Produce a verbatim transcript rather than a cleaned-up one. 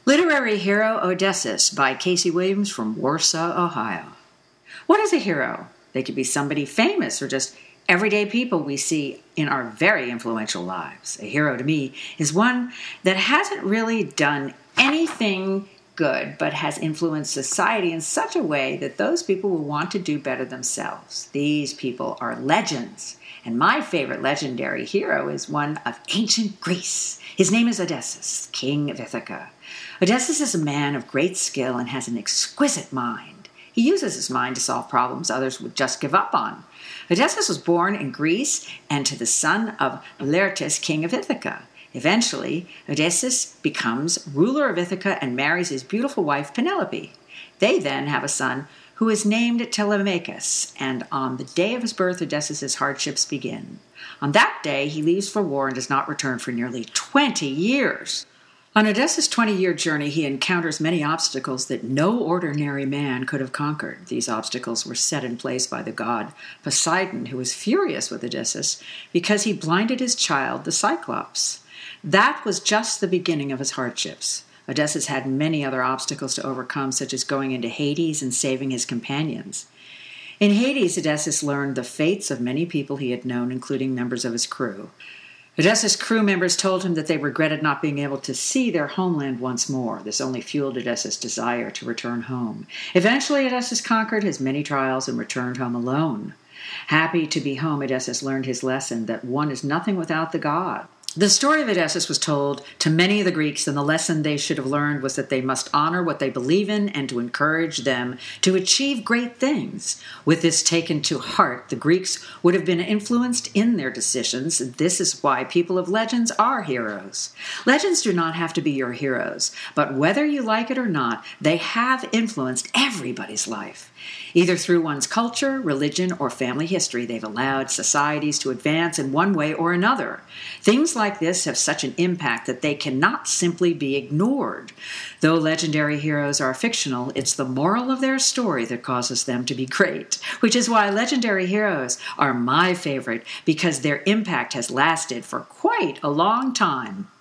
Literary Hero Odysseus by Casey Williams from Warsaw, Ohio. What is a hero? They could be somebody famous or just everyday people we see in our very influential lives. A hero to me is one that hasn't really done anything good but has influenced society in such a way that those people will want to do better themselves. These people are legends. And my favorite legendary hero is one of ancient Greece. His name is Odysseus, king of Ithaca. Odysseus is a man of great skill and has an exquisite mind. He uses his mind to solve problems others would just give up on. Odysseus was born in Greece and to the son of Laertes, king of Ithaca. Eventually, Odysseus becomes ruler of Ithaca and marries his beautiful wife Penelope. They then have a son who is named Telemachus, and on the day of his birth, Odysseus' hardships begin. On that day, he leaves for war and does not return for nearly twenty years. On Odysseus' twenty-year journey, he encounters many obstacles that no ordinary man could have conquered. These obstacles were set in place by the god Poseidon, who was furious with Odysseus because he blinded his child, the Cyclops. That was just the beginning of his hardships. Odysseus had many other obstacles to overcome, such as going into Hades and saving his companions. In Hades, Odysseus learned the fates of many people he had known, including members of his crew. Odysseus' crew members told him that they regretted not being able to see their homeland once more. This only fueled Odysseus' desire to return home. Eventually, Odysseus conquered his many trials and returned home alone. Happy to be home, Odysseus learned his lesson that one is nothing without the god. The story of Odysseus was told to many of the Greeks, and the lesson they should have learned was that they must honor what they believe in and to encourage them to achieve great things. With this taken to heart, the Greeks would have been influenced in their decisions. This is why people of legends are heroes. Legends do not have to be your heroes, but whether you like it or not, they have influenced everybody's life. Either through one's culture, religion, or family history, they've allowed societies to advance in one way or another. Things like this have such an impact that they cannot simply be ignored. Though legendary heroes are fictional, it's the moral of their story that causes them to be great, which is why legendary heroes are my favorite, because their impact has lasted for quite a long time.